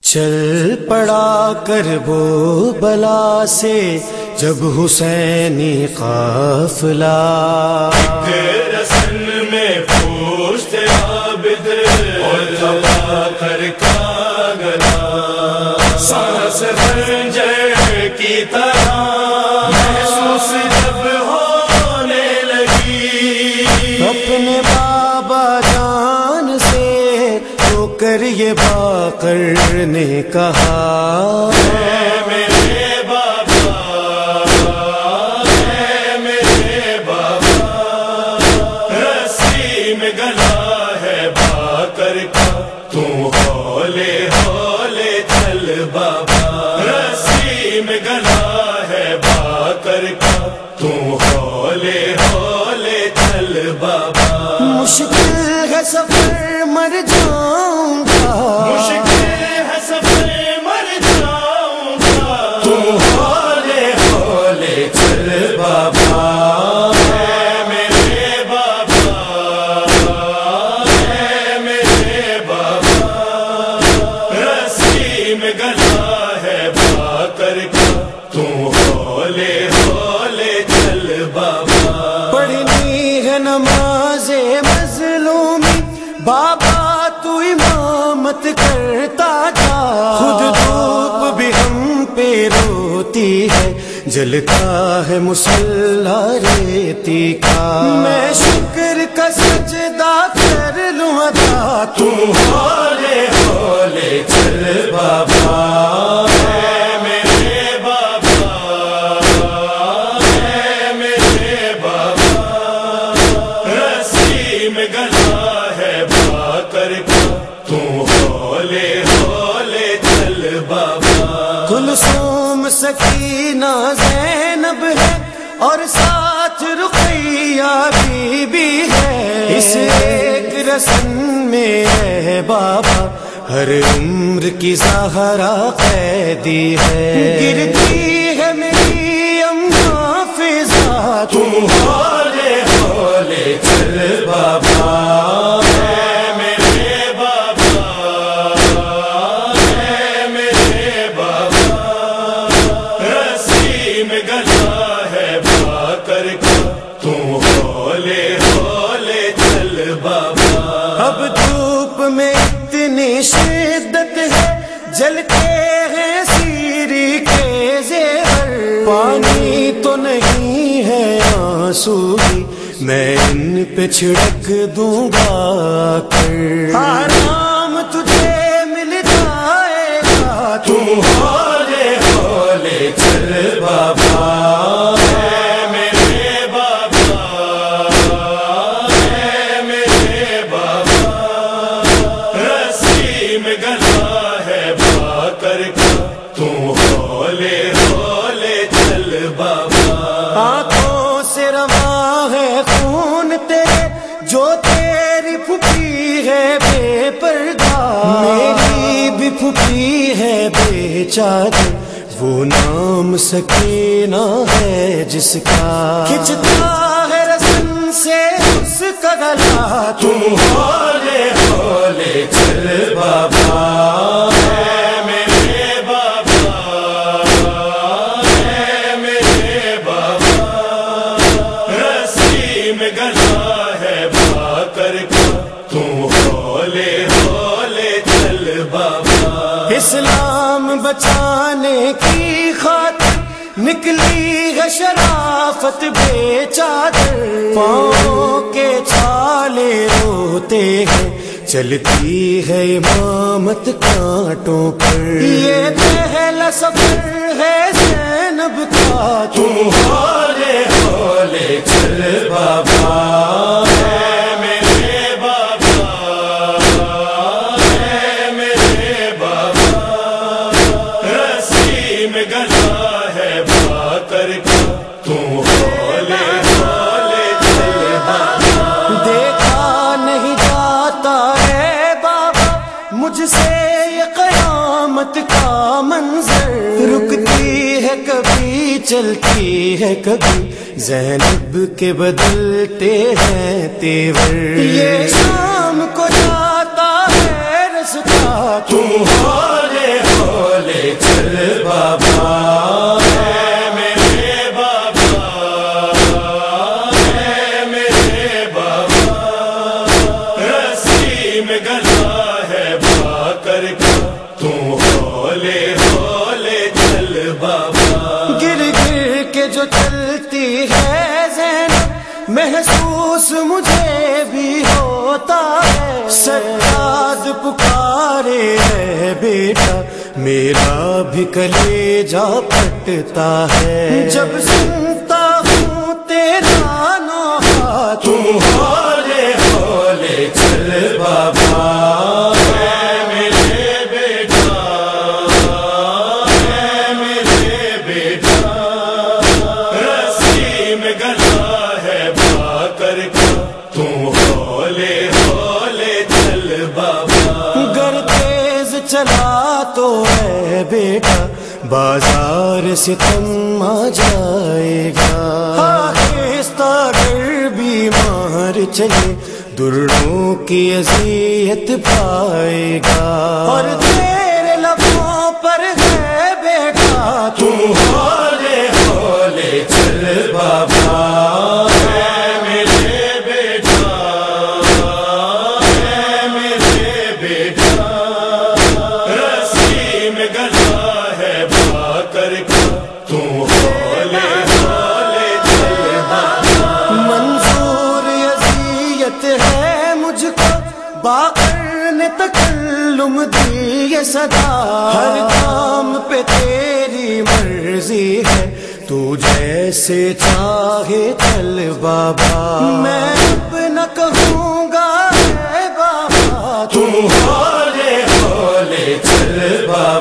چل پڑا کربو بلا سے جب حسینی قافلہ رسن میں پوچھتے عابد اور دبا کر کا گلا سانس خنجر کی طرح محسوس جب ہونے لگی اپنے بابا جان سے تو کر یہ باقر نے کہا میرے بابا میرے بابا رسی میں گلا ہے باقر کا تو ہولے ہولے چل بابا رسی میں گلا ہے باقر کا تو ہولے ہولے چل بابا مشکل ہے سفر مر جاؤں گا مشکل ہے سفر مر جاؤں گا تو ہولے ہولے چل بابا میرے بابا میرے بابا رسی میں گلا ہے باقر کا تو ہولے ہولے چل بابا پڑھنی ہے نماز مظلومی بابا تو امامت کرتا جا خود دھوپ بھی ہم پہ روتی ہے جلتا ہے مصلی ریتی کا میں شکر کا سجدہ کر لوں ادا تو ہولے ہولے چل بابا میرے بابا میرے بابا رسی میں گلا ہے باقر کا تو ہولے ہولے چل بابا کلثوم سکینہ زینب ہے اور ساتھ رقیہ بی بی ہے اس ایک رسم میں ہے بابا ہر عمر کی زہرا قیدی ہے گرتی ہے میری اماں فضا تو ہولے ہولے چل بابا میرے بابا میرے بابا رسی میں گلا ہے باقر کا تو ہولے ہولے چل بابا اب دھوپ میں اتنی شدت ہے جلتے ہیں سیری کے زیور پانی تو نہیں ہے آنسو بھی میں ان پہ چھڑک دوں گا کر آرام تجھے مل جائے گا تو ہولے ہولے چل بابا میرے بابا میرے بابا رسی میں گلا ہے باقر کا تو ہولے ہولے چل بابا آنکھوں سے رواں ہے خون تیرے جو تیری پھوپھی ہے بے پردہ میری بھی پھوپھی ہے بے چادر وہ نام سکینہ ہے جس کا کھچتا ہے رسن سے اس کا گلا تو ہولے ہولے چل بابا میرے بابا میرے بابا رسی میں گلا ہے باقر کا تو ہولے ہولے چل بابا اسلام بچانے کی خاطر نکلی ہے شرافت بے چادر پاؤں کے چھالے روتے ہیں چلتی ہے امامت کانٹوں پر یہ پہلا سفر ہے زینب کا تو ہولے ہولے چل بابا میرے بابا میرے بابا رسی میں گلا ہے باقر کا تو ہولے ہولے چل بابا دیکھا نہیں جاتا ہے بابا مجھ سے یہ قیامت کا منظر رکتی ہے کبھی چلتی ہے کبھی زینب کے بدلتے ہیں تیور یہ شام کو جاتا ہے رستا تم ہولے بیٹا میرا بھی کلیجہ پھٹتا ہے جب سنتا ہوں تیرا نوحہ تو ہولے ہولے چل بابا چلا تو ہے بیٹا بازار سے تم آ جائے گا آہستہ اگر بیمار چلے درڑوں کی اذیت پائے گا اور تیرے لبوں پر ہے بیٹا تم ہولے ہولے چل بابا باقر نے تکلم دی یہ صدا ہر کام پہ تیری مرضی ہے تو جیسے چاہے چل بابا میں اب نہ کہوں گا اے بابا تم ہولے ہولے چل بابا